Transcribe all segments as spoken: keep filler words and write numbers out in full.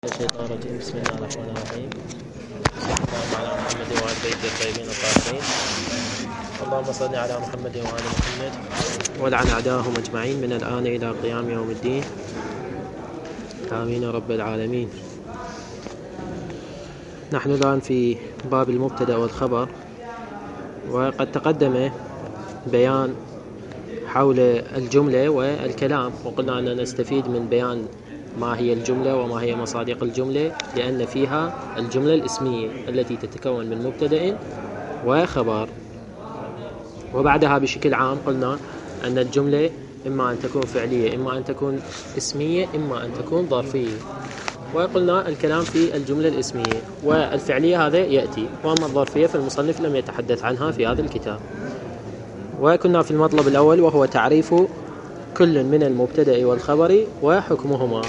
الشيطان الرجيم. بسم الله الرحمن الرحيم. اللهم على محمد وعلى بيته الطيبين الطاهرين. اللهم صل على محمد وعلى محمد ولعن أعداءهم أجمعين من الآن إلى قيام يوم الدين. آمين يا رب العالمين. نحن الآن في باب المبتدأ والخبر، وقد تقدم بيان حول الجملة والكلام، وقلنا أننا نستفيد من بيان ما هي الجملة وما هي مصادق الجملة، لأن فيها الجملة الاسمية التي تتكون من مبتدأ وخبر. وبعدها بشكل عام قلنا أن الجملة إما أن تكون فعلية، إما أن تكون اسمية، إما أن تكون ظرفية. وقلنا الكلام في الجملة الاسمية، والفعلية هذا يأتي، وأما الظرفية فالمصنف لم يتحدث عنها في هذا الكتاب. وكنا في المطلب الأول وهو تعريف كل من المبتدأ والخبر وحكمهما.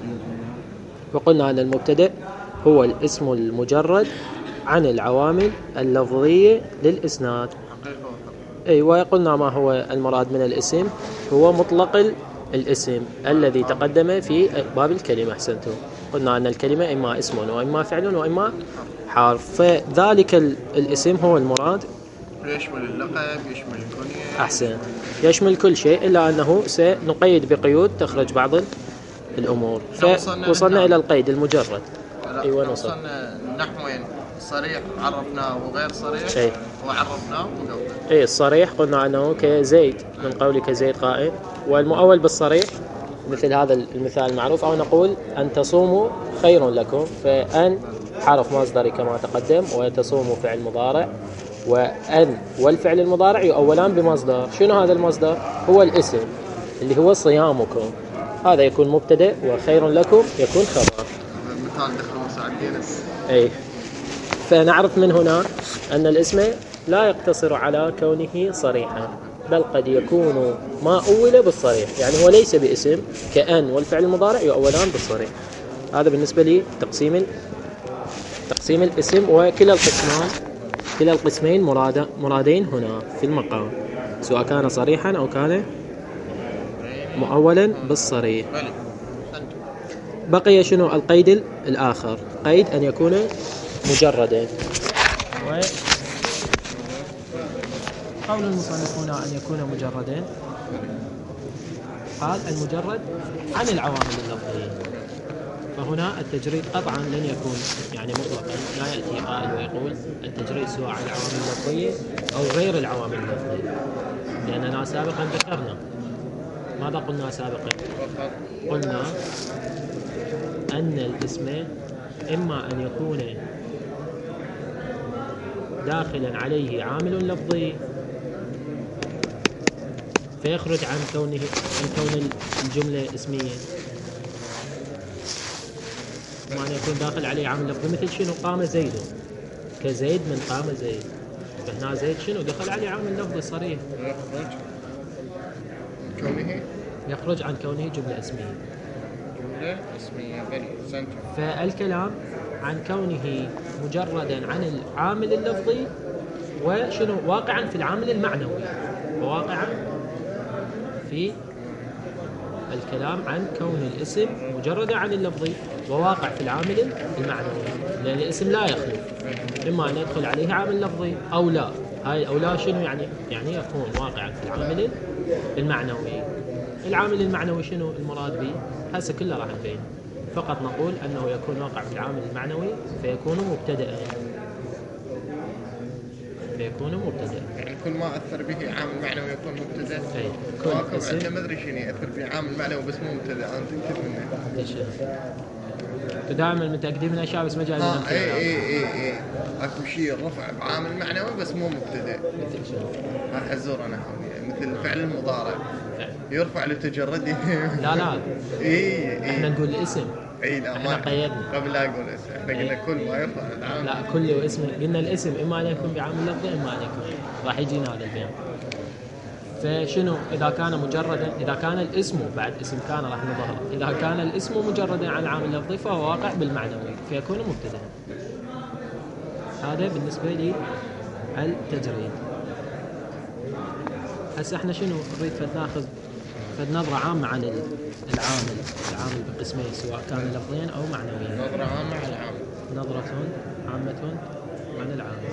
وقلنا أن المبتدأ هو الاسم المجرد عن العوامل اللفظية للإسناد. أي وقلنا ما هو المراد من الاسم، هو مطلق الاسم الذي تقدم في باب الكلمة. أحسنتم. قلنا أن الكلمة إما اسم وإما فعل وإما حرف، فذلك الاسم هو المراد. يشمل اللقب، يشمل الكنية. أحسن، يشمل كل شيء، إلا أنه سنقيد بقيود تخرج بعض الأمور. فوصلنا إلى القيد المجرد. أيوة، وصلنا نحوين: صريح عرفناه وغير صريح. أي. وعرفناه مؤول. أي الصريح قلنا أنه كزيد، من قولك زيد قائم. والمؤول بالصريح مثل هذا المثال المعروف، أو نقول أن تصوموا خير لكم، فأن حرف مصدري كما تقدم، وتصوموا فعل مضارع، وأن والفعل المضارع يؤولان بمصدر. شنو هذا المصدر؟ هو الاسم اللي هو صيامكم، هذا يكون مبتدأ، وخير لكم يكون خبر. مثال دخلوا ساعتين. أي. فنعرف من هنا أن الاسم لا يقتصر على كونه صريحا، بل قد يكون ما أول بالصريح، يعني هو ليس باسم كأن والفعل المضارع يؤولان بالصريح. هذا بالنسبة لي تقسيم تقسيم الاسم. وكلا القسمان كلا القسمين مراد مرادين هنا في المقام، سواء كان صريحا أو كان مؤولا بالصريح. بقي شنو القيد الآخر؟ قيد أن يكون مجردا. قول المصنف هنا أن يكون مجردا، قال المجرد عن العوامل اللفظية. فهنا التجريد قطعا لن يكون يعني مطلقا، لا يأتي قائل ويقول التجريد سواء عن العوامل اللفظية أو غير العوامل اللفظية، لأننا سابقا ذكرنا ماذا قلنا سابقا؟ قلنا أن الاسم إما أن يكون داخلا عليه عامل لفظي فيخرج عن كونه عن كون الجملة اسمية، إما أن يكون داخل عليه عامل لفظي، مثل شنو؟ قام زيد، كزيد من قام زيد، فهنا زيد شنو دخل عليه عامل لفظي صريح، يخرج كونه يخرج عن كونه جملة اسمية. جملة اسمية بلي سنتم. فالكلام عن كونه مجردا عن العامل اللفظي، وشنو واقعا في العامل المعنوي، وواقعا في الكلام عن كون الاسم مجردا عن اللفظي وواقع في العامل المعنوي، لأن الاسم لا يخلو، إما أن يدخل عليه عامل لفظي أو لا. هاي أو لا شنو يعني؟ يعني يكون واقعا في العامل المعنوي. العامل المعنوي شنو المراد به؟ هسه كله راح نبين، فقط نقول أنه يكون واقع في العامل المعنوي فيكون مبتدأ، فيكون مبتدأ. يعني كل ما أثر به عامل معنوي يكون مبتدأ. أي. كل اسم أنت ما أدري شنو يأثر به عامل معنوي بس مو مبتدأ، أنا متأكد منه. ليش؟ دائما متأكدين من الأشياء بس ما جاي منها. إيه إيه إيه إيه. أكو شيء رفع بعامل معنوي بس مو مبتدأ. مثل شنو؟ أحزر أنا حولي مثل فعل المضارع يرفع لتجرده. لا لا. إيه إيه. إحنا نقول الاسم. اي لا احنا ما قيدنا قبل لا اقول اسم، احنا قلنا كل ما يرفع العامل. لا كل اسم، قلنا الاسم اما ان يكون بعامل لفظي اما ان يكون، راح يجينا هذا البيان. فشنو اذا كان مجردا، اذا كان الاسم بعد اسم كان راح نظهر، اذا كان الاسم مجردا عن العامل اللفظي فهو واقع بالمعنوي فيكون مبتدأ. هذا بالنسبه لي التجريد. هسه احنا شنو نريد ناخذ فد نظرة عامة عن العامل العامل بقسمين، سواء كان لفظيا أو معنويا. نظرة نظرة عامة عن العامل.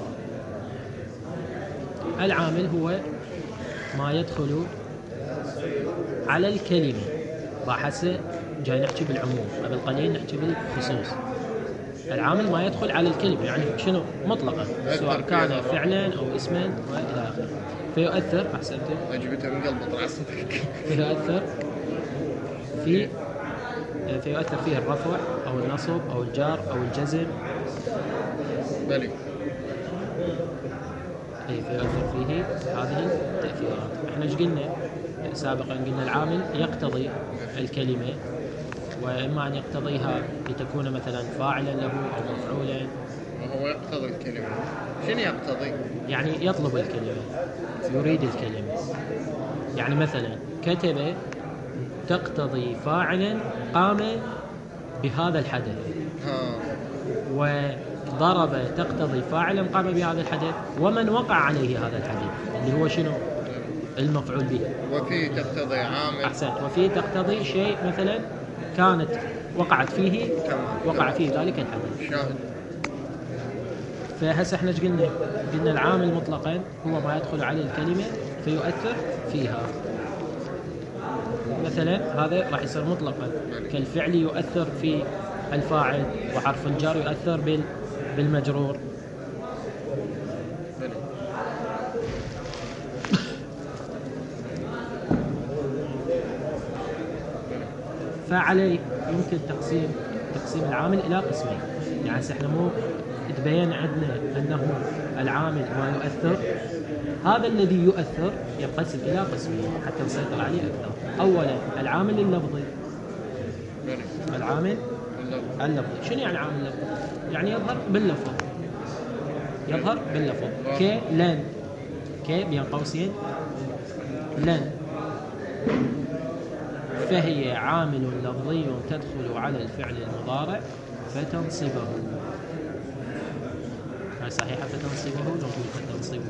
العامل هو ما يدخل على الكلمة، وحسب جاي نحكي بالعموم، قبل قليل نحكي بالخصوص. العامل ما يدخل على الكلمة، يعني شنو مطلقا، سواء كان فعلا أو اسما وإلى آخره. فيؤثر أحسنت أجبتها من قلب طلع صدق فيؤثر في فيؤثر فيه الرفع أو النصب أو الجار أو الجزم. بلي أي فيؤثر فيه هذه التأثيرات. احنا ايش قلنا سابقا؟ قلنا العامل يقتضي الكلمة، وإما أن يقتضيها لتكون مثلا فاعلا له أو مفعولا. وهو يقتضي الكلمة. شنو يقتضي؟ يعني يطلب الكلمة، يريد الكلمة. يعني مثلا كتب تقتضي فاعلا قام بهذا الحدث، ها. وضرب تقتضي فاعلا قام بهذا الحدث، ومن وقع عليه هذا الحدث اللي هو شنو؟ المفعول به. وفي تقتضي عامل. أحسنت. وفي تقتضي شيء مثلا كانت وقعت فيه وقع فيه ذلك الحدث. شاهد. فهسه احنا ايش قلنا؟ قلنا العامل مطلقا هو ما يدخل عليه الكلمة فيؤثر فيها. مثلا هذا راح يصير مطلقا، كالفعل يؤثر في الفاعل، وحرف الجر يؤثر بال بالمجرور. فعليه يمكن تقسيم تقسيم العامل إلى قسمين. يعني احنا مو تبين عندنا أنه العامل ما يؤثر، هذا الذي يؤثر ينقسم إلى قسمين حتى نسيطر عليه أكثر. أولا العامل اللفظي. العامل اللفظي شنو يعني عامل اللفظي؟ يعني يظهر باللفظ، يظهر باللفظ كلن، ك بين قوسين لن، فهي عامل لفظي تدخل على الفعل المضارع فتنصبه. هاي صحيحة فتنصبه لو نقول فتنصبه؟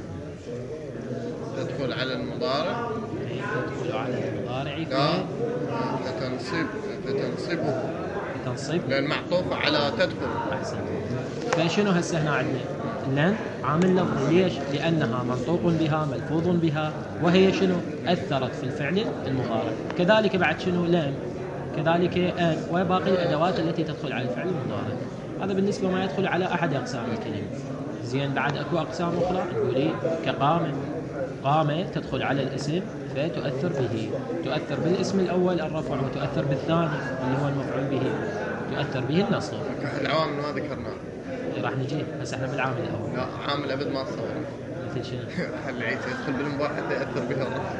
تدخل على المضارع. تدخل على المضارع لا فتنصب فتنصبه فتنصب لأن معطوفة على تدخل. أحسن. فشنو هسه هنا عندنا؟ لن عامل لفظي. ليش؟ لأنها منطوق بها ملفوظ بها، وهي شنو؟ أثرت في الفعل المضارع. كذلك بعد شنو؟ لم، كذلك أن، وباقي الأدوات التي تدخل على الفعل المضارع. هذا بالنسبة ما يدخل على أحد أقسام الكلمة. زين بعد أكو أقسام أخرى نقول كقامة. قامة تدخل على الاسم فتؤثر به، تؤثر بالاسم الأول الرفع، وتؤثر بالثاني اللي هو المفعول به تؤثر به النصب. العوامل ما ذكرناها. راح نجي هسه احنا بالعامل الأول. لا عامل أبد ما تصور. مثل شنو؟ خلي عيسى يدخل بالمباح حتى يأثر بها الرفع.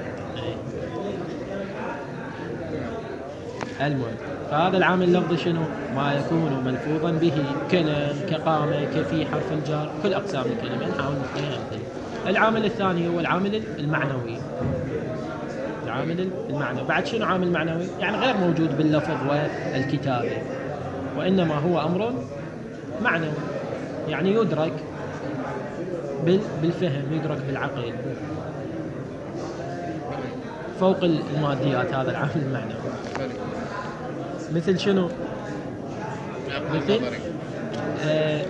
المهم فهذا العامل اللفظي شنو؟ ما يكون ملفوظا به كلام كقامة كفي حرف الجار، كل أقسام الكلمة نحاول نعطيها أمثلة. العامل الثاني هو العامل المعنوي. العامل المعنوي بعد شنو عامل معنوي؟ يعني غير موجود باللفظ والكتابة، وإنما هو أمر معنوي، يعني يدرك بالفهم، يدرك بالعقل فوق الماديات. هذا العامل المعنوي مثل شنو؟ مثل آه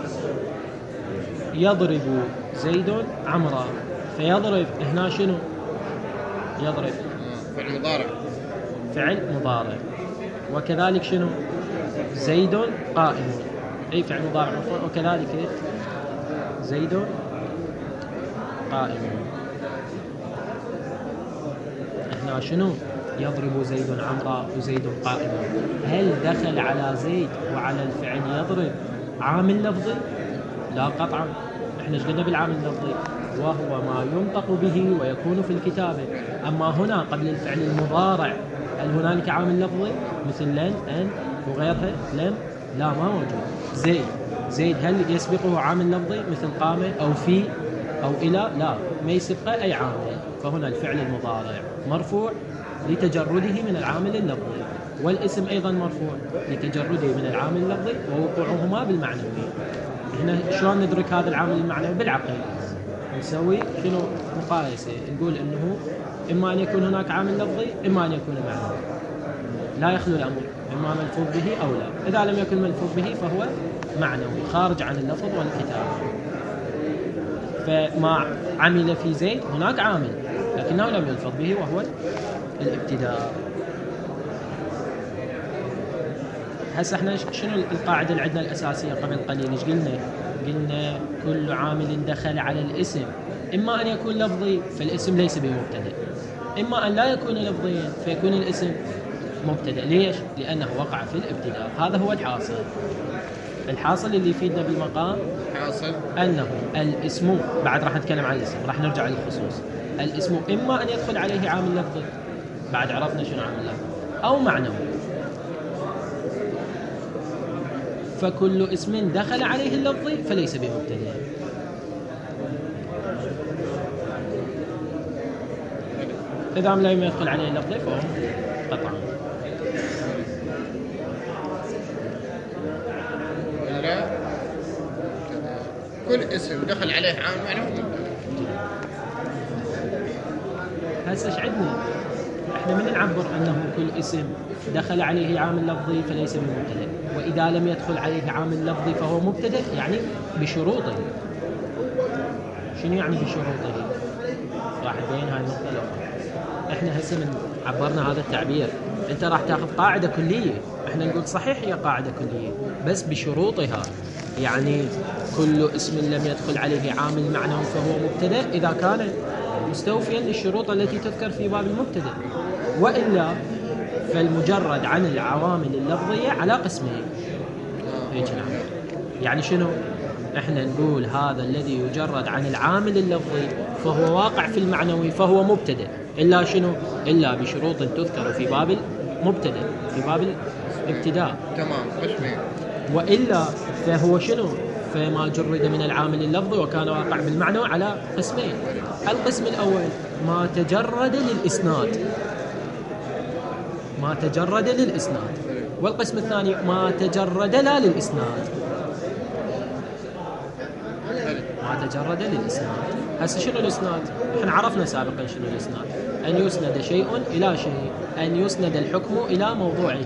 يضرب زيد عمرا. فيضرب هنا شنو؟ يضرب فعل مضارع، فعل مضارع. وكذلك شنو؟ زيد قائم، أي فعل مضارع مرفوع. وكذلك زيد قائم. هنا شنو؟ يضرب زيد عمرا وزيد قائم. هل دخل على زيد وعلى الفعل يضرب عامل لفظي؟ لا قطعا. احنا ايش قلنا بالعامل اللفظي؟ وهو ما ينطق به ويكون في الكتابة. أما هنا قبل الفعل المضارع هل هنالك عامل لفظي مثل لن أن وغيرها؟ لن، لا ما موجود. زيد زيد هل يسبقه عامل لفظي مثل قامة أو في أو إلى؟ لا، ما يسبقه أي عامل. فهنا الفعل المضارع مرفوع لتجرده من العامل اللفظي، والاسم أيضا مرفوع لتجرده من العامل اللفظي ووقوعهما بالمعنوي. هنا شلون ندرك هذا العامل المعنوي؟ بالعقل. نسوي شنو؟ مقايسة. نقول إنه إما أن يكون هناك عامل لفظي إما أن يكون معنوي، لا يخلو الأمر. إما ملفوظ به أو لا. إذا لم يكن ملفوظ به فهو معنوي خارج عن اللفظ والكتابة. فما عمل في زيد هناك عامل لكنه لم يلفظ به وهو الابتداء. هسه احنا شنو القاعدة اللي عندنا الأساسية قبل قليل؟ ايش قلنا؟ قلنا كل عامل دخل على الاسم إما أن يكون لفظي فالاسم ليس بمبتدأ، إما أن لا يكون لفظيا فيكون الاسم مبتدأ. ليش؟ لأنه وقع في الابتداء. هذا هو الحاصل. الحاصل اللي يفيدنا بالمقام حاصل أنه الاسم، بعد راح نتكلم عن الاسم، راح نرجع للخصوص. الاسم إما أن يدخل عليه عامل لفظي، بعد عرفنا شنو عامل لفظي، أو معنوي. فكل اسم دخل عليه اللفظي فليس بمبتدأ. إذا لم يدخل عليه اللفظي فهو قطعا. ولا كل اسم دخل عليه عامل معنوي. هسه ايش عندنا؟ احنا من نعبر انه كل اسم دخل عليه عامل لفظي فليس بمبتدأ، واذا لم يدخل عليه عامل لفظي فهو مبتدأ، يعني بشروطه. شنو يعني بشروطه؟ راح تبين هاي النقطة الأخرى. احنا هسه من عبرنا هذا التعبير، انت راح تاخذ قاعدة كلية، احنا نقول صحيح هي قاعدة كلية بس بشروطها. يعني كل اسم لم يدخل عليه عامل معنوي فهو مبتدأ إذا كان مستوفيا للشروط التي تذكر في باب المبتدأ، وإلا فالمجرد عن العوامل اللفظية على قسمين. هيك نعم. يعني شنو؟ احنا نقول هذا الذي يجرد عن العامل اللفظي فهو واقع في المعنوي فهو مبتدأ، إلا شنو؟ إلا بشروط تذكر في باب المبتدأ في باب الابتداء. تمام قسمين. وإلا فهو شنو؟ فما جرد من العامل اللفظي وكان واقع بالمعنوي على قسمين. القسم الأول ما تجرد للإسناد، ما تجرد للإسناد. والقسم الثاني ما تجرد لا للإسناد، ما تجرد للإسناد. هسه شنو الإسناد؟ احنا عرفنا سابقا شنو الإسناد، أن يسند شيء إلى شيء، أن يسند الحكم إلى موضوعه.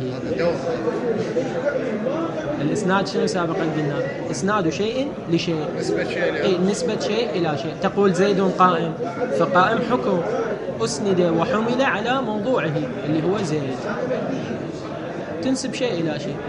الإسناد شنو سابقا قلنا؟ إسناد شيء لشيء، نسبة شيء إيه نسبة شيء إلى شيء. تقول زيد قائم، فقائم حكم أسند وحمل على موضوعه اللي هو زيد، تنسب شيء إلى شيء.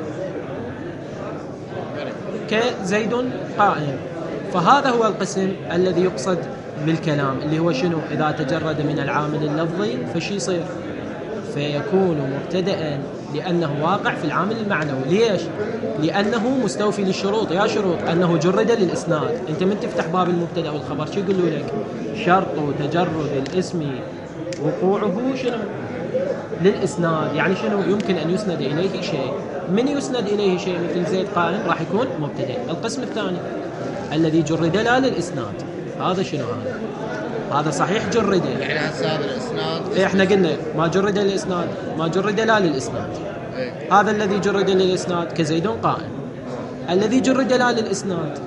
كزيد قائم، فهذا هو القسم الذي يقصد بالكلام اللي هو شنو؟ إذا تجرد من العامل اللفظي فشي يصير؟ فيكون مبتدأ لأنه واقع في العامل المعنوي. ليش؟ لأنه مستوفي للشروط. يا شروط أنه جرد للإسناد. أنت من تفتح باب المبتدأ والخبر شو يقولوا لك؟ شرط تجرد الاسم وقوعه شنو؟ للإسناد. يعني شنو؟ يمكن أن يسند إليه شيء. من يسند إليه شيء مثل زيد قائم راح يكون مبتدأ. القسم الثاني الذي جرد لا للإسناد، هذا شنو هذا؟ هذا صحيح جرد، يعني هسه هذا الإسناد إيه احنا قلنا ما جرد للإسناد، ما جرد لا للإسناد. إيه؟ هذا الذي جرد للإسناد كزيد قائم. الذي جرد لا للإسناد،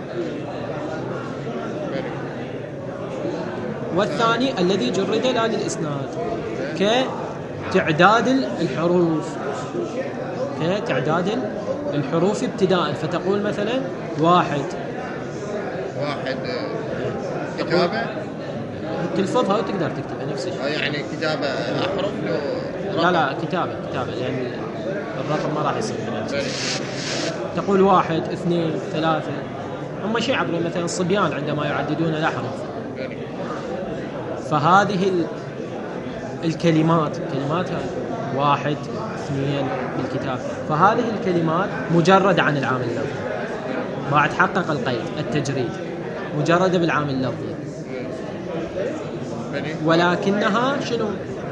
والثاني الذي جرد لا للإسناد كتعداد الحروف، كتعداد الحروف ابتداء. فتقول مثلا واحد واحد كتابة، تلفظها وتقدر تكتبها نفس الشيء. يعني كتابة أحرف لو لا لا كتابة كتابة لأن الرقم ما راح يصير. تقول واحد اثنين ثلاثة، هم شيء عبر مثلا الصبيان عندما يعددون الأحرف. فهذه الكلمات كلماتها واحد اثنين بالكتاب، فهذه الكلمات مجرد عن العامل اللفظي. بعد حقق القيد التجريد مجردة بالعامل اللفظي، ولكنها شنو؟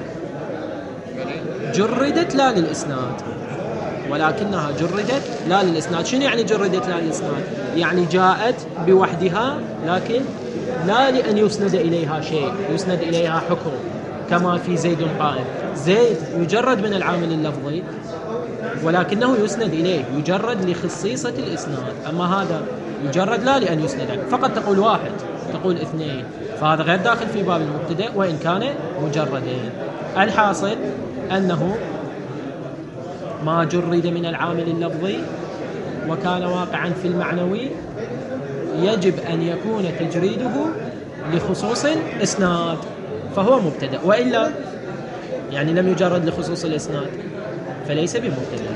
جردت لا للإسناد، ولكنها جردت لا للإسناد. شنو يعني جردت لا للإسناد؟ يعني جاءت بوحدها لكن لا لأن يسند إليها شيء، يسند إليها حكم، كما في زيد قائم. زيد يجرد من العامل اللفظي ولكنه يسند إليه، يجرد لخصيصة الإسناد. أما هذا يجرد لا لأن يسند، فقط تقول واحد تقول اثنين، فهذا غير داخل في باب المبتدأ وإن كان مجردين. الحاصل أنه ما جرد من العامل اللفظي وكان واقعا في المعنوي يجب أن يكون تجريده لخصوص الإسناد فهو مبتدأ، وإلا يعني لم يجرد لخصوص الإسناد فليس بمبتدأ،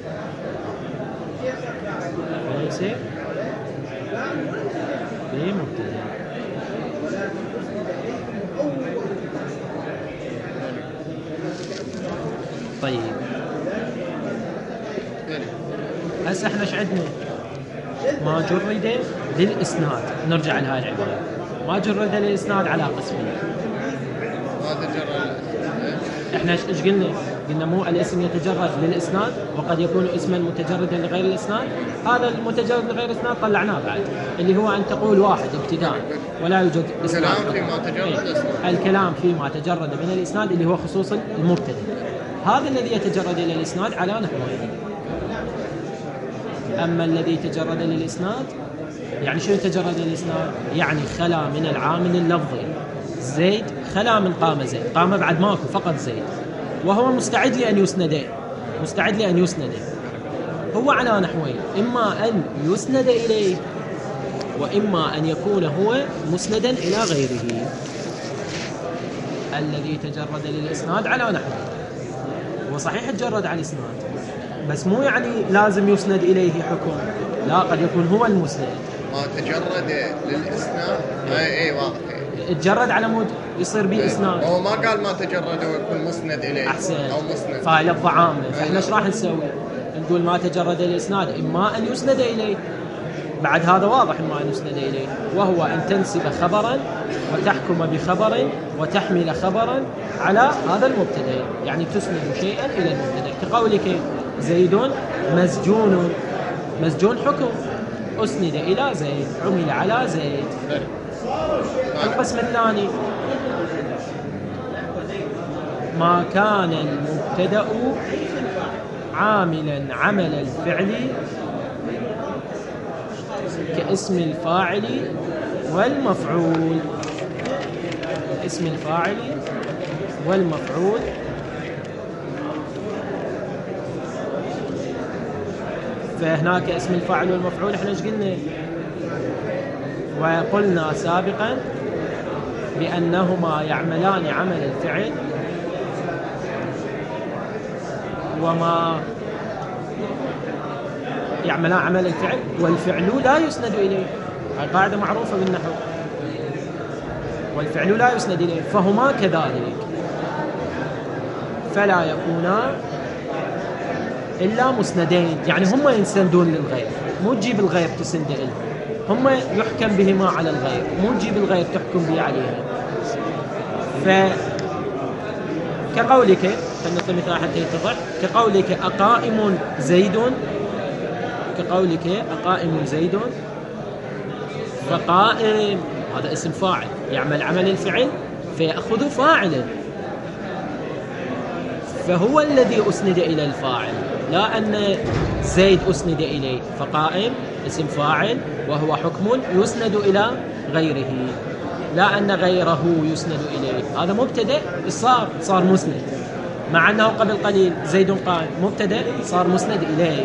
فليس بمبتدأ. طيب هسه احنا ايش عندنا؟ ما جرد للإسناد، نرجع لهاي العبارة، ما جرد للإسناد على قسمين. ما تجرد احنا ايش قلنا؟ قلنا مو الاسم يتجرد للإسناد وقد يكون اسما متجردا لغير الإسناد. هذا المتجرد لغير الإسناد طلعناه بعد، اللي هو أن تقول واحد ابتداء ولا يوجد إسناد. الكلام فيما تجرد الإسناد. الكلام فيما تجرد من الإسناد اللي هو خصوص المبتدأ. هذا الذي يتجرد إلى الإسناد على نحوين. أما الذي تجرد للإسناد يعني شو تجرد للإسناد؟ يعني خلا من العامل اللفظي. زيد خلا من قام زيد، قام بعد ماكو فقط زيد، وهو مستعد لأن يسند، مستعد لأن يسند. هو على نحوين، إما أن يسند إليه وإما أن يكون هو مسندا إلى غيره. الذي تجرد للإسناد على نحوين، هو صحيح تجرد على الإسناد بس مو يعني لازم يسند إليه حكم، لا، قد يكون هو المسند. ما تجرد للإسناد اي اي واضح، تجرد على مود يصير به إسناد. هو ما قال ما تجرد ويكون مسند إليه أحسن، أو مسند، فهاي لفظة عامة. فإحنا ايش راح نسوي؟ نقول ما تجرد الإسناد إما أن يسند إليه، بعد هذا واضح إما أن يسند إليه، وهو أن تنسب خبرا وتحكم بخبر وتحمل خبرا على هذا المبتدأ، يعني تسند شيئا إلى المبتدأ. كقولك زيد مسجون، مسجون حكم أسند إلى زيد، عمل على زيد. القسم الثاني ما كان المبتدأ عاملا عمل الفعل كاسم الفاعل والمفعول، اسم الفاعل والمفعول. فهناك اسم الفاعل والمفعول احنا ايش قلنا؟ وقلنا سابقا بأنهما يعملان عمل الفعل، وما يعملان عمل الفعل والفعل لا يسند إليه. هاي قاعدة معروفة بالنحو، والفعل لا يسند إليه، فهما كذلك، فلا يكونا إلا مسندين، يعني هما ينسندون للغير، مو تجيب الغير تسند إليه، هما يحكم بهما على الغير، مو تجيب الغير تحكم به عليها. ف كقولك، فنعطي مثال حتى يتضح، كقولك أقائم زيد، كقولك أقائم زيد، فقائم هذا اسم فاعل يعمل عمل الفعل فيأخذ فاعلا، فهو الذي أسند إلى الفاعل، لا أن زيد أسند إليه. فقائم اسم فاعل وهو حكم يسند إلى غيره، لا أن غيره يسند إليه. هذا مبتدأ صار صار مسند، مع أنه قبل قليل زيد قائم، مبتدأ صار مسند إليه.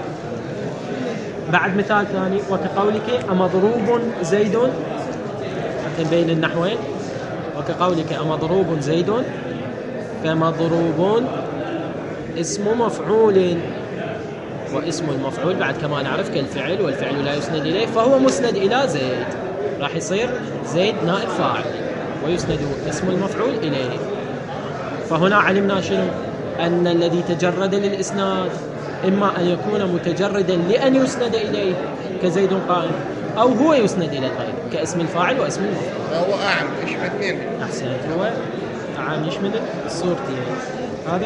بعد مثال ثاني، وكقولك أمضروب زيد، حتى نبين النحوين، وكقولك أمضروب زيد، فمضروب اسم مفعول، واسم المفعول بعد كما نعرف كالفعل، والفعل لا يسند إليه فهو مسند إلى زيد، راح يصير زيد نائب فاعل ويسند اسم المفعول إليه. فهنا علمنا شنو؟ أن الذي تجرد للإسناد إما أن يكون متجردا لأن يسند إليه كزيد قائم، أو هو يسند إلى الغير كاسم الفاعل واسم المفعول. هو أعم يشمل اثنين. أحسنت، هو أعم يشمل الصورتين. هذا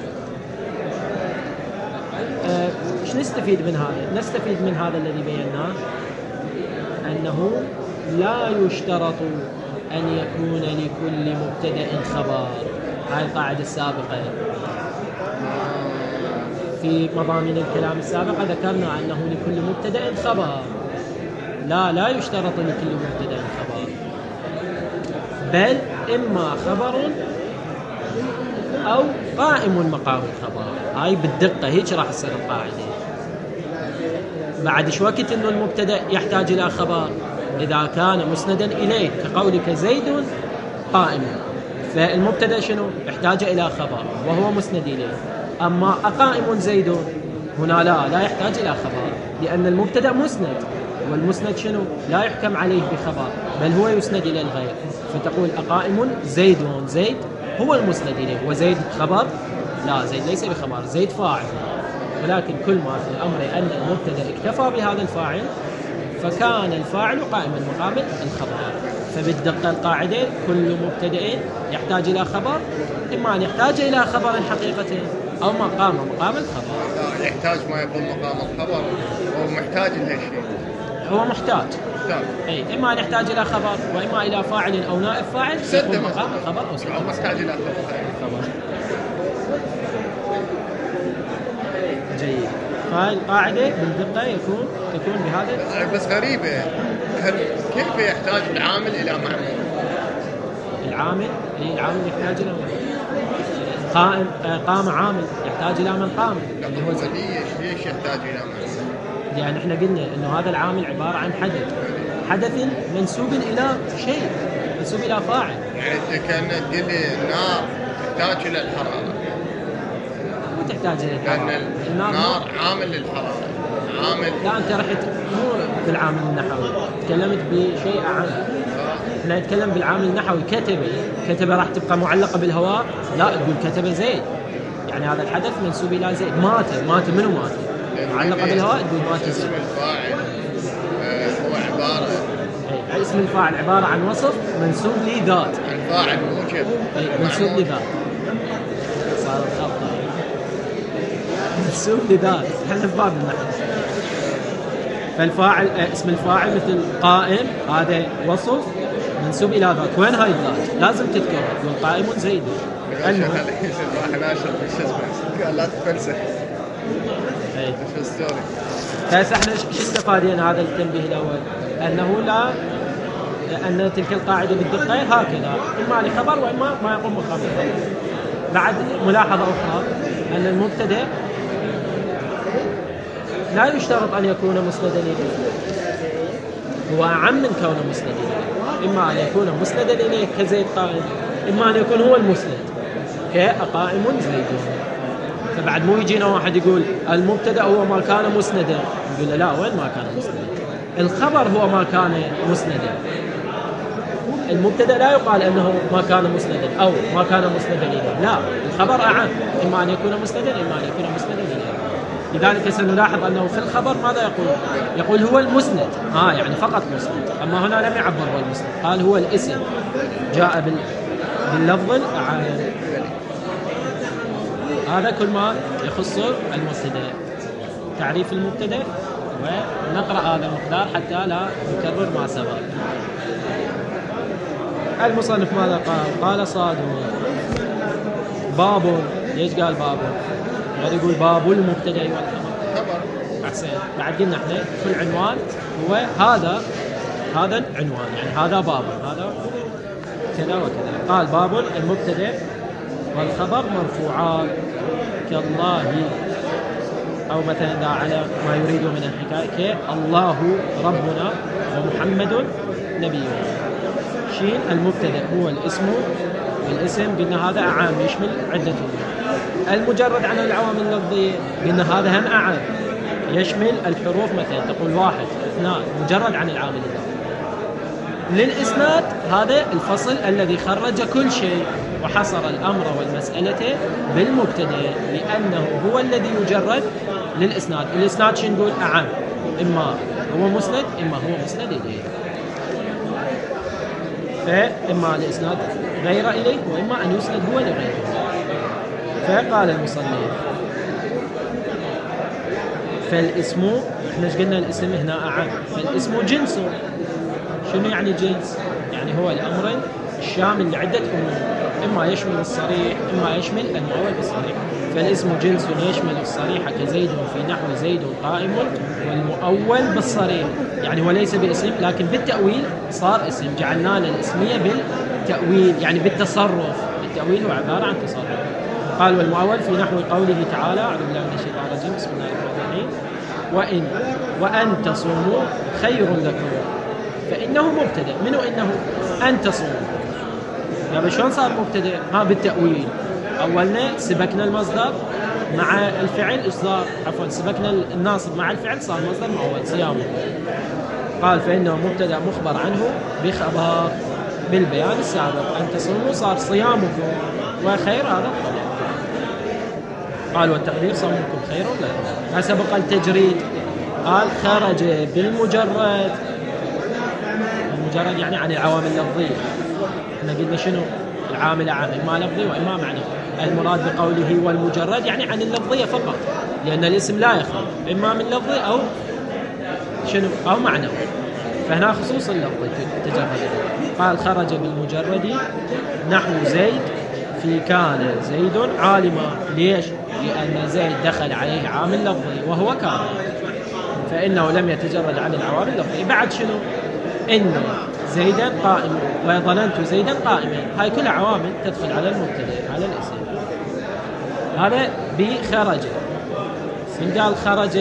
ايش آه نستفيد من هذا؟ نستفيد من هذا الذي بيناه أنه لا يشترط أن يكون لكل مبتدأ خبر. هاي القاعدة السابقة في مضامين الكلام السابقة ذكرنا أنه لكل مبتدأ خبر، لا لا يشترط لكل مبتدأ خبر، بل إما خبر أو قائم مقام الخبر. هاي بالدقة هيك راح تصير القاعدة. بعد شو وقت إنه المبتدأ يحتاج إلى خبر؟ إذا كان مسندا إليه كقولك زيد قائم، فالمبتدأ شنو؟ يحتاج إلى خبر وهو مسند إليه. أما أقائم زيد هنا لا لا يحتاج إلى خبر، لأن المبتدأ مسند، والمسند شنو؟ لا يحكم عليه بخبر، بل هو يسند إلى الغير. فتقول أقائم زيد، زيد هو المسند إليه، وزيد خبر؟ لا، زيد ليس بخبر، زيد فاعل. ولكن كل ما في الأمر أن المبتدأ اكتفى بهذا الفاعل فكان الفاعل قائما مقام الخبر. فبالدقة القاعدة كل مبتدأ يحتاج إلى خبر، إما أن يحتاج إلى خبر حقيقة أو مقام مقام الخبر. يحتاج ما يكون مقام الخبر، هو محتاج لهالشيء، هو محتاج محتاج أي إما أن يحتاج إلى خبر وإما إلى فاعل أو نائب فاعل يكون مقام الخبر أو سد، أو محتاج إلى خبر. جيد. فهذه القاعدة بالدقة يكون تكون بهذا. بس غريبة، هل كيف يحتاج العامل إلى معمول؟ العامل أي العامل يحتاج إلى قائم، قام عامل يحتاج إلى من قام اللي هو زيد. ليش يحتاج إلى معمول؟ لأن احنا قلنا إنه هذا العامل عبارة عن حدث حدث منسوب إلى شيء، منسوب إلى فاعل. يعني أنت كأنك تقول لي النار تحتاج إلى الحرارة، مو تحتاج إلى الحرارة، لأن النار عامل للحرارة، عامل. لا أنت رحت مو بالعامل النحوي، تكلمت بشيء أعم. احنا نتكلم بالعامل النحوي. كتب كتب راح تبقى معلقة بالهواء؟ لا، تقول كتب زيد، يعني هذا الحدث منسوب إلى زيد. مات مات منو مات؟ معلقة بالهواء تقول مات زيد. اسم الفاعل هو عبارة أي اسم الفاعل عبارة عن وصف منسوب لذات، الفاعل موجب منسوب لذات. صار الخط منسوب لذات، احنا في باب النحو. فالفاعل اسم الفاعل مثل قائم، هذا وصف منسوب إلى ذات. وين هاي الذات؟ لازم تذكرها، تقول قائم زيد. المهم واحد عاشر شو اسمه قال لا تفلسف. اي شو الستوري؟ هسه احنا شو استفادنا هذا التنبيه الأول؟ أنه لا أن تلك القاعدة بالدقة هكذا، إما لخبر وإما ما يقوم مقام الخبر. بعد ملاحظة أخرى أن المبتدأ لا يشترط أن يكون مسندا إليه، هو أعم من كونه مسندا إليه. إما أن يكون مسندا إليه كزيد قائم، إما أن يكون هو المسند كأقائم زيد. فبعد مو يجينا واحد يقول المبتدأ هو ما كان مسندا، يقول لا، وين ما كان مسندا؟ الخبر هو ما كان مسندا. المبتدأ لا يقال أنه ما كان مسندا أو ما كان مسندا إليه، لا، الخبر أعم، إما أن يكون مسندا إما أن يكون مسندا إليه. لذلك سنلاحظ أنه في الخبر ماذا يقول؟ يقول هو المسند، آه يعني فقط مسند. أما هنا لم يعبر هو المسند، قال هو الاسم جاء باللفظ الأعم. هذا كل ما يخص المبتدأ، تعريف المبتدأ. ونقرأ هذا المقدار حتى لا نكرر ما سبق. المصنف ماذا قال؟ قال صاد باب. ليش قال باب؟ بعد يقول باب المبتدأ والخبر. أحسن. بعد قلنا احنا في العنوان هو هذا هذا العنوان، يعني هذا باب، هذا كذا وكذا. قال باب المبتدأ والخبر مرفوعان كالله، أو مثلا إذا على ما يريد من الحكاية كالله ربنا ومحمد نبينا. شين المبتدأ هو الاسم، الاسم قلنا هذا أعام يشمل عدة أمور. المجرد عن العوامل اللفظية قلنا هذا هم أعام يشمل الحروف، مثلا تقول واحد اثنان، مجرد عن العامل اللفظي. للإسناد هذا الفصل الذي خرج كل شيء وحصر الأمر والمسألة بالمبتدأ، لأنه هو الذي يجرد للإسناد. الإسناد شو نقول؟ أعام، إما هو مسند إما هو مسند إليه. فإما الإسناد غير إليه وإما أن يسند هو لغيره. فقال المصنف فالاسم، احنا ايش قلنا؟ الاسم هنا أعام، فالاسم جنس. شنو يعني جنس؟ يعني هو الأمر الشامل لعدة أمور، إما يشمل الصريح إما يشمل المؤول بالصريح. فالاسم جنس يشمل الصريح كزيد في نحو زيد قائم، والمؤول بالصريح يعني وليس باسم لكن بالتأويل صار اسم، جعلنا له الاسمية بالتأويل يعني بالتصرف. التأويل هو عبارة عن تصرف. قال والمؤول في نحو قوله تعالى أعوذ بالله من الشيطان الرجيم بسم الله الرحمن الرحيم وإن وأن تصوموا خير لكم فإنه مبتدأ منه إنه أن تصوموا يعني شلون صار مبتدأ؟ ها بالتأويل أولنا سبكنا المصدر مع الفعل إيش صار؟ عفوا سبكنا الناصب مع الفعل صار مصدر مؤول صيامه. قال فإنه مبتدأ مخبر عنه بخبر بالبيان السابق أن تصوموا صار صيامكم وخير هذا الخبر. قال والتقدير صومكم خير لا سبق التجريد قال خرج بالمجرد المجرد يعني عن العوامل اللفظية. احنا قلنا شنو العامل عام إما لفظي وإما معنى. المراد بقوله والمجرد يعني عن اللفظية فقط لأن الاسم لا يخرج إما من لفظي أو شنو أو معنوي فهنا خصوص اللفظي تجرد. قال خرج بالمجرد نحو زيد في كان زيد عالما. ليش؟ لأن زيد دخل عليه عامل لفظي وهو كان فإنه لم يتجرد عن العوامل اللفظية. بعد شنو إن زيدا قائم وظننت زيدا قائما هاي كلها عوامل تدخل على المبتدأ على الاسم. هذا بخرج من قال خرج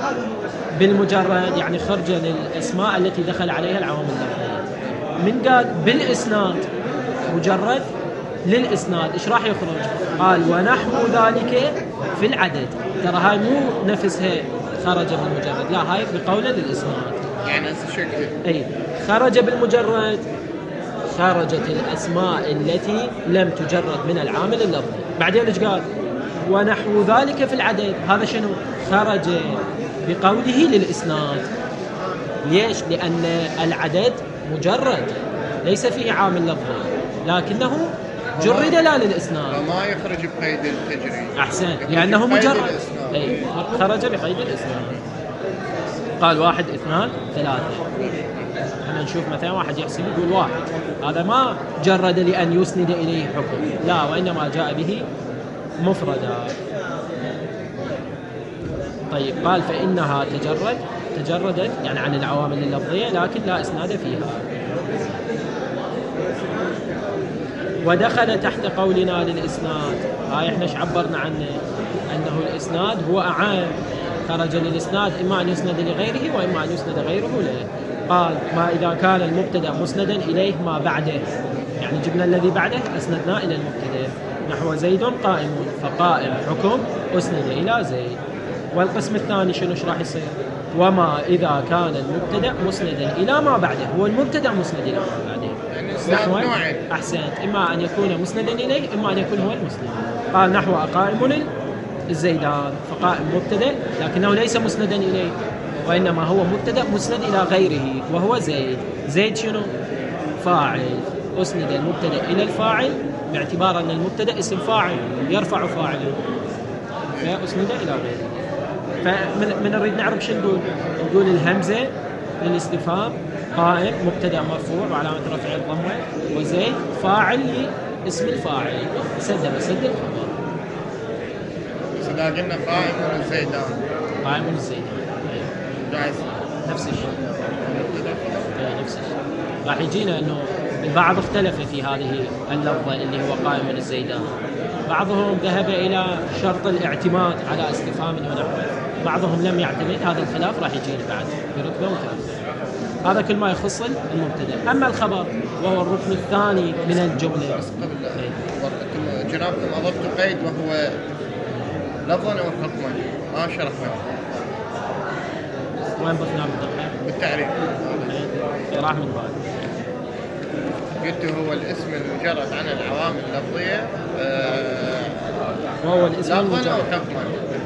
بالمجرد يعني خرج للأسماء التي دخل عليها العوامل اللفظية. من قال بالإسناد مجرد للإسناد إيش راح يخرج؟ قال ونحو ذلك في العدد. ترى هاي مو نفسها خرج بالمجرد لا هاي بقوله للإسناد يعني شكل أي خرج بالمجرد خرجت الأسماء التي لم تجرد من العامل اللفظي. بعدين ايش قال؟ ونحو ذلك في العدد. هذا شنو؟ خرج بقوله للإسناد. ليش؟ لأن العدد مجرد ليس فيه عامل لفظي لكنه جرد لا للإسناد وما يخرج بقيد التجريد. أحسن لأنه مجرد أي خرج بقيد الإسناد. قال واحد اثنان ثلاثة. احنا نشوف مثلا واحد يحسب يقول واحد هذا ما جرد لأن يسند إليه حكم لا وإنما جاء به مفردا. طيب قال فإنها تجرد تجردت يعني عن العوامل اللفظية لكن لا إسناد فيها. ودخل تحت قولنا للإسناد هاي احنا ايش عبرنا عنه أنه الإسناد هو أعام. خرج للإسناد إما أن يسند لغيره وإما أن يسند غيره له. قال ما إذا كان المبتدأ مسندا إليه ما بعده يعني جبنا الذي بعده أسندنا إلى المبتدأ نحو زيد قائم فقائم حكم أسند إلى زيد. والقسم الثاني شنو ايش راح يصير؟ وما إذا كان المبتدأ مسندا إلى ما بعده هو المبتدأ مسند إلى ما بعده نحو أحسنت إما أن يكون مسندا إليه إما أن يكون هو المسند. قال نحو قائم الزيدان فقائم مبتدأ لكنه ليس مسندا إليه وإنما هو مبتدأ مسند إلى غيره وهو زيد. زيد شنو؟ فاعل أسند المبتدأ إلى الفاعل باعتبار أن المبتدأ اسم فاعل يرفع فاعله فأسند إلى غيره. فمن نريد نعرف شو نقول؟ نقول الهمزة للاستفهام قائم مبتدأ مرفوع وعلامة رفعه الضمة وزيد فاعل لاسم الفاعل سد مسد الخبر. إذا قلنا قائم الزيدان قائم الزيدان جايز نفس الشيء نفس الشيء. راح يجينا انه البعض اختلف في هذه اللفظة اللي هو قائم الزيدان. بعضهم ذهب الى شرط الاعتماد على استفهام ونحوه بعضهم لم يعتمد. هذا الخلاف راح يجينا بعد في رتبة متأخرة. هذا كل ما يخص المبتدأ. اما الخبر وهو الركن الثاني من الجملة. بس قبل جنابكم اضفتوا قيد وهو لفظا او حكما ما شرحنا وين ضفنا بالدقيق؟ بالتعريف راح من بعد قلت هو الاسم المجرد عن العوامل اللفظية أه وهو الاسم لفظا المجرد او حكما.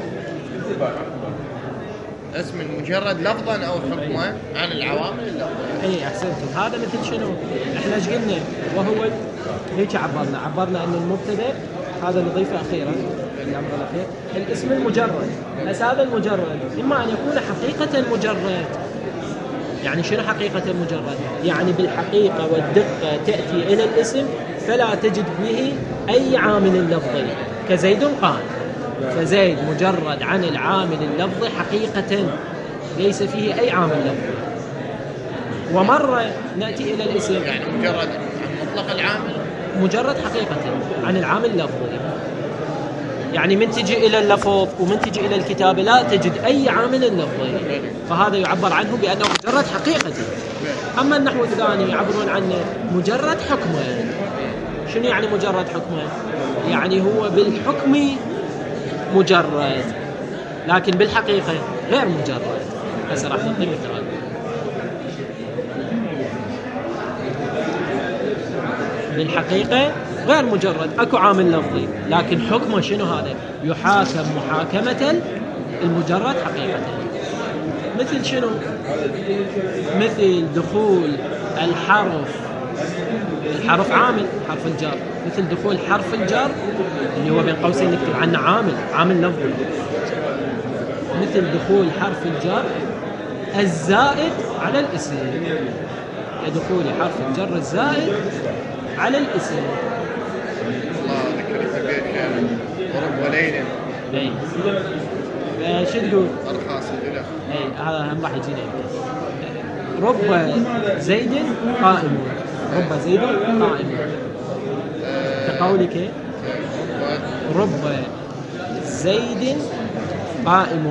اسم المجرد لفظا او حكما عن العوامل اللفظية. اي احسنتم. هذا مثل شنو؟ احنا ايش قلنا؟ وهو هيك عبرنا عبرنا ان المبتدأ هذا نضيفه اخيرا الامر الاخير الاسم المجرد. بس هذا المجرد اما ان يكون حقيقة مجرد يعني شنو حقيقة مجرد؟ يعني بالحقيقة والدقة تأتي إلى الاسم فلا تجد به أي عامل لفظي كزيد قائم. فزيد مجرد عن العامل اللفظي حقيقة ليس فيه أي عامل لفظي. ومرة نأتي إلى الاسم يعني مجرد مطلق العامل مجرد حقيقة عن العامل اللفظي يعني من تجي إلى اللفظ ومن تجي إلى الكتابة لا تجد أي عامل لفظي، فهذا يعبر عنه بأنه مجرد حقيقة. أما النحو الثاني يعبرون عنه مجرد حكما. شنو يعني مجرد حكما؟ يعني هو بالحكم مجرد لكن بالحقيقة غير مجرد. هسه راح نعطي مثال. بالحقيقة غير مجرد، اكو عامل لفظي، لكن حكمه شنو هذا؟ يحاكم محاكمة المجرد حقيقة. مثل شنو؟ مثل دخول الحرف، الحرف عامل، حرف الجر، مثل دخول حرف الجر اللي هو بين قوسين نكتب عنه عامل، عامل لفظي. مثل دخول حرف الجر الزائد على الاسم، كدخول حرف الجر الزائد على الاسم. الله ذكرت بيت ورب وليل. اي شو تقول؟ ارخص الاله. اي هذا هم راح يجينا. رب زيد قائم، رب زيد قائم. كقولك رب زيد قائم،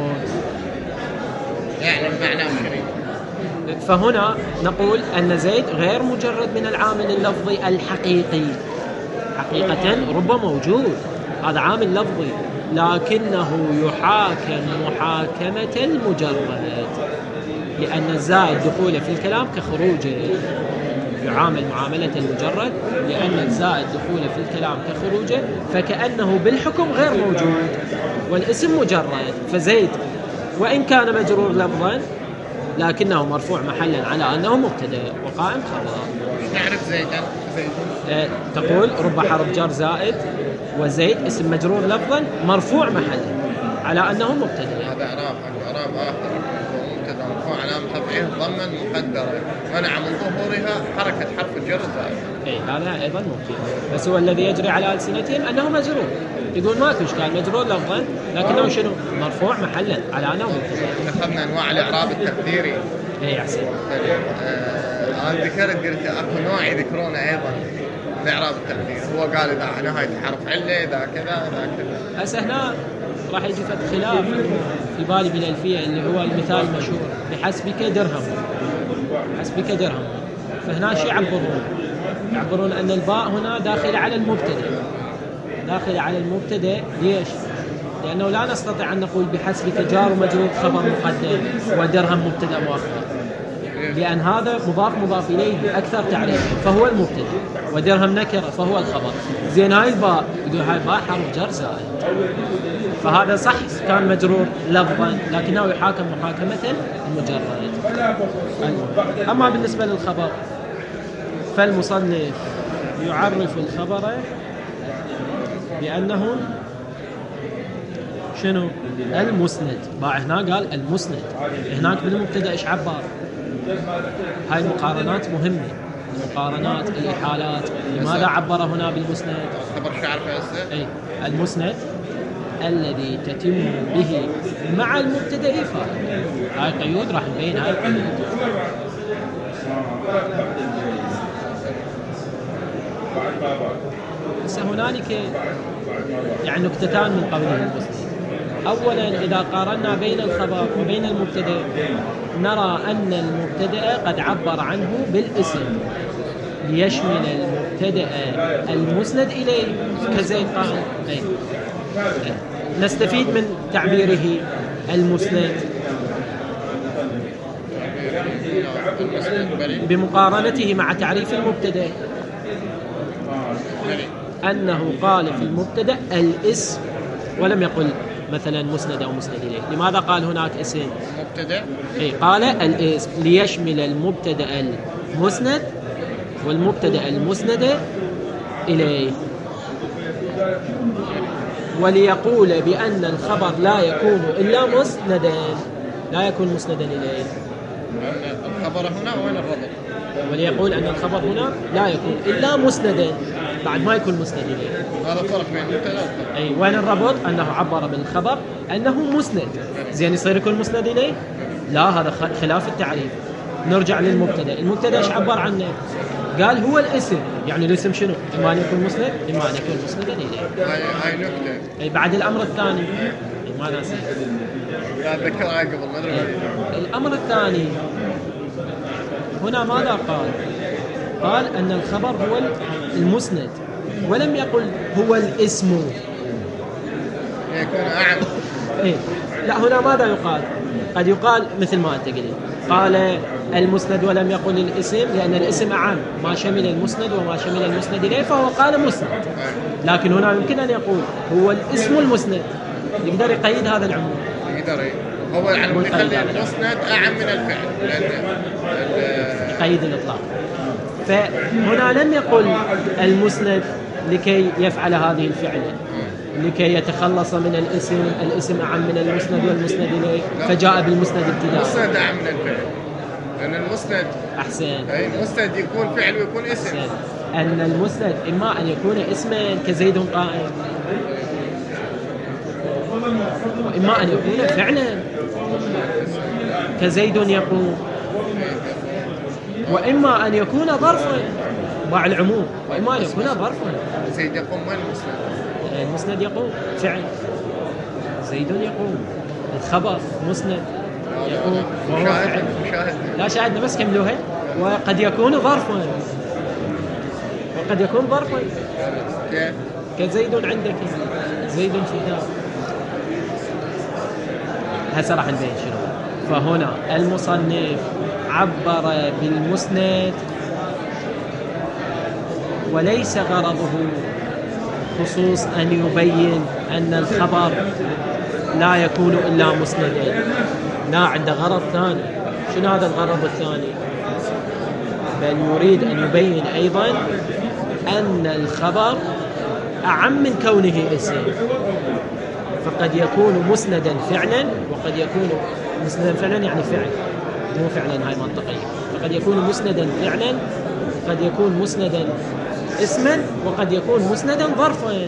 يعني معناه شنو؟ فهنا نقول أن زيد غير مجرد من العامل اللفظي الحقيقي. حقيقة رب موجود، هذا عامل لفظي، لكنه يحاكم محاكمة المجرد، لأن الزائد دخوله في الكلام كخروجه. يعامل معاملة المجرد لأن الزائد دخوله في الكلام كخروجه، فكأنه بالحكم غير موجود والاسم مجرد. فزيد وإن كان مجرور لفظا لكنه مرفوع محلا على أنه مبتدأ وقائم خبر. نعرف زيدا؟ زيد. أه تقول رب حرف جر زائد وزيد اسم مجرور لفظا مرفوع محلا على أنه مبتدأ. هذا إعراب، إعراب آخر مبتدأ مرفوع علامة رفعه ضما مقدرة منع من ظهورها حركة حرف الجر الزائد. اي هذا أيضا ممكن، بس هو الذي يجري على ألسنتهم أنه مجرور. يقول ماكو إشكال مجرور لفظا لكنه شنو؟ مرفوع محلا على أنه مبتدأ. أخذنا أنواع الإعراب التقديري. اي أحسن. آه أنا ذكرت قلت أكو نوع يذكرونه أيضا الإعراب التقديري، هو قال إذا نهاية حرف علة إذا كذا إذا كذا. هسه هنا راح يجي فد خلاف في بالي بالألفية اللي هو المثال المشهور بحسبك درهم، حسبك درهم. فهنا شو يعبرون؟ يعبرون أن الباء هنا داخلة على المبتدأ، داخلة على المبتدأ. ليش؟ لأنه لا نستطيع أن نقول بحسبك جار ومجرور خبر مقدم ودرهم مبتدأ مؤخر، لأن هذا مضاف مضاف إليه أكثر تعريف، فهو المبتدأ، ودرهم نكرة فهو الخبر. زين هاي الباء يقول هاي باء حرف جر زائد، فهذا صح كان مجرور لفظا لكنه يحاكم محاكمة المجرد. أما بالنسبة للخبر فالمصنف يعرف الخبر بأنه شنو؟ المسند. باع هنا قال المسند، هناك بالمبتدأ إيش عبر؟ هاي المقارنات مهمة، المقارنات الإحالات. لماذا عبر هنا بالمسند؟ خبر شو عارفه هسه؟ أي المسند الذي تتم به مع المبتدأ فاعل. هاي قيود راح نبين هاي القيود. بس هنالك يعني نكتتان من قوله المسند. أولا إذا قارنا بين الخبر وبين المبتدأ نرى أن المبتدأ قد عبر عنه بالاسم ليشمل المبتدأ المسند إليه كزيد قال. أي. نستفيد من تعبيره المسند بمقارنته مع تعريف المبتدأ، أنه قال في المبتدأ الاسم ولم يقل مثلا مسند أو مسند إليه. لماذا قال هناك اسم مبتدأ؟ أي قال الاسم ليشمل المبتدأ المسند والمبتدأ المسند إليه، وليقول بأن الخبر لا يكون إلا مسندا، لا يكون مسندا إليه. الخبر هنا وين الربط؟ وليقول أن الخبر هنا لا يكون إلا مسندا بعد ما يكون مسند إليه. هذا فرق بين المبتدأ والخبر. أي وين الربط؟ أنه عبر بالخبر أنه مسند. زين يصير يكون مسند إليه؟ لا، هذا خلاف التعريف. نرجع للمبتدأ. المبتدأ ايش عبر عنه؟ قال هو الاسم، يعني الاسم شنو؟ إما أن يكون مسند إما أن يكون مسندا إليه. هاي هاي نكتة. أي بعد الأمر الثاني ما ناسي. لا أتذكرها قبل ما أدري. الأمر الثاني هنا ماذا قال؟ قال أن الخبر هو المسند، ولم يقل هو الاسم. يكون أعم. إيه؟ لا، هنا ماذا يقال؟ قد يقال مثل ما أنت قلت، قال المسند ولم يقل الاسم، لأن الاسم أعم، ما شمل المسند وما شمل المسند إليه، فهو قال مسند. لكن هنا يمكن أن يقول هو الاسم المسند، يقدر يقيد هذا العموم. يقدر هو العلم يخلي المسند أعم من الفعل، يقيد الإطلاق. فهنا لم يقل المسند لكي يفعل هذه الفعلة، لكي يتخلص من الاسم، الاسم أعم من المسند والمسند إليه، فجاء بالمسند ابتداء. المسند أعم من الفعل، لأن المسند أحسن. أي المسند يكون فعل ويكون اسم. أحسن. أن المسند إما أن يكون اسما كزيد قائم، وإما أن يكون فعلا كزيد يقوم، وإما أن يكون ظرفا مع العموم، وإما أن يكون ظرفا. زيد يقوم وين المسند؟ المسند يقوم فعل، زيد يقوم، الخبر مسند يقوم وهو فعل. لا شاهدنا بس كملوها. وقد يكون ظرفا، وقد يكون ظرفا كزيد عندك، زيد في دار. هسه راح نبين شنو. فهنا المصنف عبر بالمسند وليس غرضه خصوص أن يبين أن الخبر لا يكون إلا مسندا، لا، عنده غرض ثاني. شنو هذا الغرض الثاني؟ بل يريد أن يبين أيضا أن الخبر أعم من كونه اسم، فقد يكون مسندا فعلا، وقد يكون مسندا فعلا يعني فعل، مو فعلا، هاي منطقية. فقد يكون مسندا فعلا، وقد يكون مسندا اسما، وقد يكون مسندا ظرفا.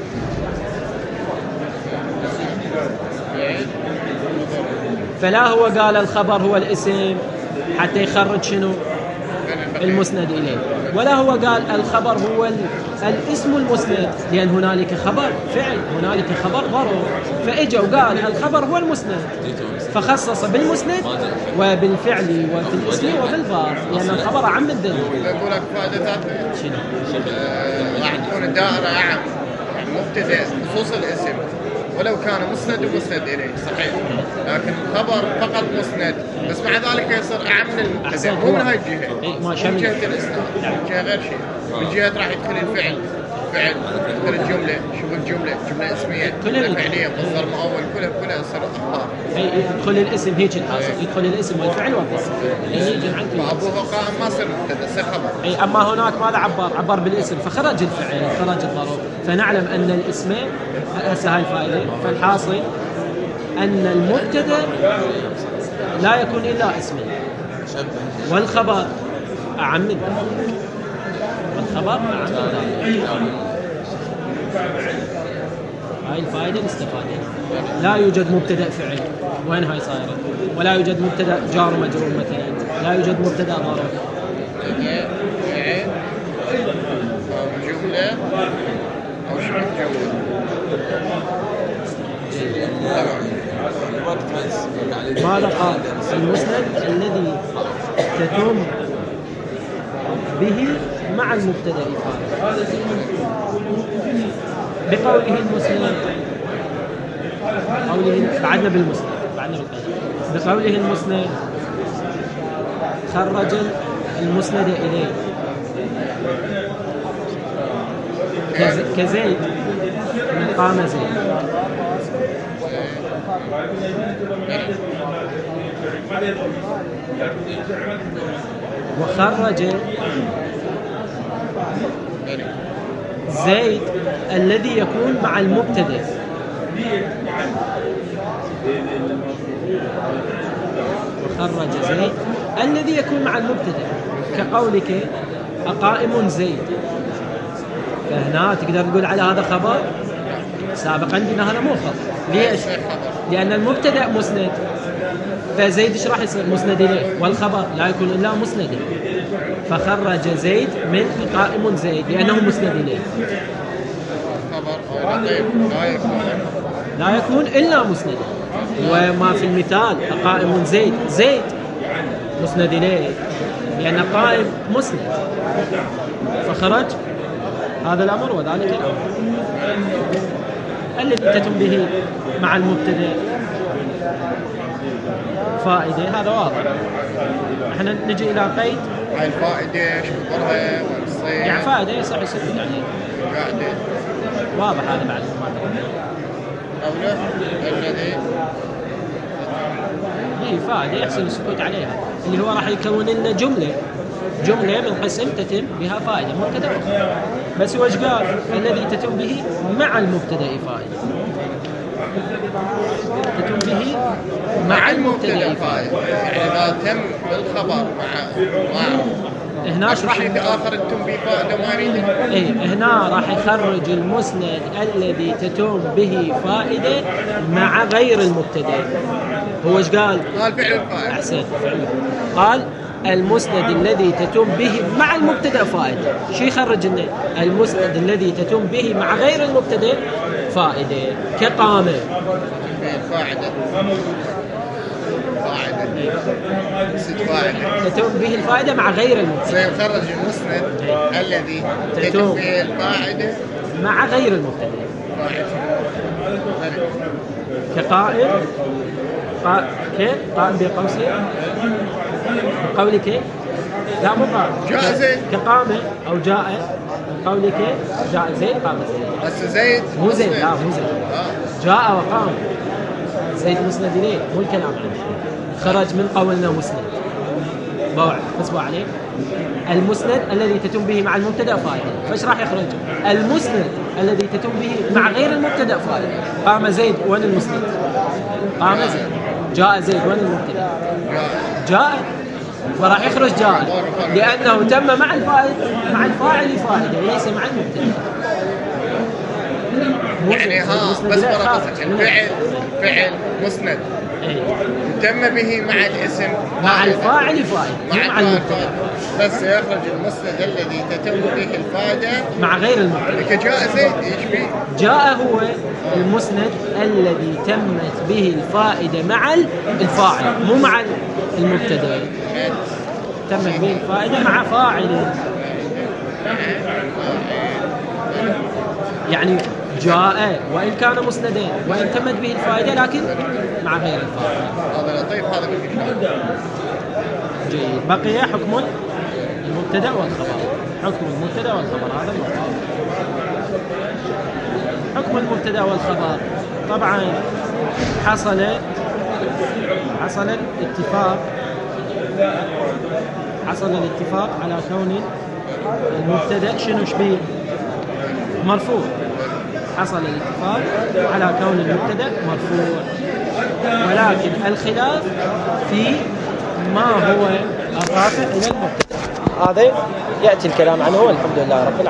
فلا هو قال الخبر هو الاسم حتى يخرج شنو المسند إليه، ولا هو قال الخبر هو الاسم المسند، لأن هنالك خبر فعل، هنالك خبر ظرف، فإجا وقال الخبر هو المسند، فخصص بالمسند وبالفعل وفي الاسم وبالظرف، لأن الخبر أعم من الدليل. أقول لك فائدة ثالثة. شنو؟ راح تكون الدائرة أعم، يعني مبتدأ خصوص الاسم ولو كان مسند ومسند إليه، صحيح، لكن الخبر فقط مسند، بس مع ذلك يصير أعم من المبتدأ، مو من هاي الجهة، من جهة الإسناد، من جهة غير شيء، من جهة راح يدخل الفعل، فعل، يدخل الجملة، شوف الجملة، جملة اسمية، جملة فعلية، مصدر مؤول، كلها كلها يصير أخبار. يدخل الاسم هيك الحاصل، يدخل الاسم والفعل والاسم. فأبوه قائم ما صار مبتدأ، صار خبر. أي أما هناك ماذا عبر؟ عبر بالاسم، فخرج الفعل، خرج الظرف، فنعلم أن الاسم هسه هاي الفائدة. فالحاصل أن المبتدأ لا يكون إلا اسما، والخبر أعم من ذلك، والخبر أعم من ذلك. هاي الفائدة الاستفادة. لا يوجد مبتدأ فعل، وين هاي صايرة؟ ولا يوجد مبتدأ جار ومجرور مثلا، لا يوجد مبتدأ ظرف. جملة أو شبه جملة. ماذا قال؟ المسند الذي تتم به مع المبتدأ فاعل. بقوله المسند، قوله بعدنا بالمسند، بعدنا بالقيد. بقوله المسند خرج المسند إليه كزيد قام زيد. وخرج زيد الذي يكون مع المبتدأ، وخرج زيد الذي يكون مع المبتدأ كقولك أقائم زيد، فهنا تقدر تقول على هذا خبر. سابقا قلنا هذا مو خبر. ليش؟ لأن المبتدأ مسند، فزيد ايش راح يصير؟ مسند اليه، والخبر لا يكون الا مسندا، فخرج زيد من قائم زيد لانه مسند اليه. خبر او لطيف لا يكون لا يكون الا مسندا، وما في المثال قائم زيد، زيد مسند اليه لان قائم مسند، فخرج هذا الامر وذلك الامر. الذي تتم به مع المبتدأ فائدة هذا واضح. احنا نجي إلى قيد. هاي الفائدة ايش مضرها وتصير؟ يعني فائدة يصح يسكت عليها. قاعدة. واضح هذا بعد ما قوله الذي هي فائدة يحسن السكوت عليها، اللي هو راح يكون لنا جملة جملة من قسم تتم بها فائدة مبتدأ، بس هو ايش قال؟ الذي تتم به مع المبتدأ فائدة، تتم به مع المبتدأ فائدة، يعني ما تم بالخبر مع مع هنا راح شيء آخر تتم به فائدة ما يريده. ايه هنا راح يخرج المسند الذي تتم به فائدة مع غير المبتدأ. هو ايش قال؟ قال فعل الفائدة. احسنت فعله. قال المسند الذي تتم به مع المبتدأ فائدة. شو يخرج لنا؟ المسند الذي تتم به مع غير المبتدأ فائدة، كقامة. فائدة. فائدة. ست فائدة. تتم به الفائدة مع غير المبتدأ. سيخرج المسند الذي تتم به الفائدة مع غير المبتدأ. فائدة. كقائم. قا... كيف؟ قائم بقوسين. قولك لا مو قائم. جاء زيد. كقامة أو جاء. قولك جاء زيد قام زيد. بس زيد مو زيد لا مو زيد. آه. جاء وقام. زيد مسند إليه مو الكلام عنه. خرج من قولنا مسند. بوع حسبوا عليه. المسند الذي تتم به مع المبتدأ فائدة، فايش راح يخرج؟ المسند الذي تتم به مع غير المبتدأ فائدة. قام زيد وين المسند؟ قام زيد. جاء زيد وين المبتدأ؟ جاء، فراح يخرج جاء لأنه تم مع الفاعل مع الفاعل فائدة وليس مع المبتدأ. يعني ها بس مرة الفعل فعل مسند تم به مع الاسم مع الفاعل فائدة مع المبتدأ، بس يخرج المسند الذي تتم به الفائدة مع غير المبتدأ. كجاء زيد ايش فيه؟ جاء هو المسند الذي تمت به الفائدة مع الفاعل مو مع المبتدأ. تمت به الفائدة مع فاعل، يعني جاء وإن كان مسندين وإن تمت به الفائدة لكن مع غير الفاعل. هذا لطيف هذا بالكلام. جيد. بقي حكم المبتدأ والخبر. حكم المبتدأ والخبر هذا المطلوب. حكم المبتدأ والخبر طبعا حصل حصل الاتفاق حصل الاتفاق على كون المبتدأ شنو شبيه مرفوع. حصل الاتفاق على كون المبتدأ مرفوع، ولكن الخلاف في ما هو الرافع إلى المبتدأ. هذا يأتي الكلام عنه والحمد لله رب العالمين.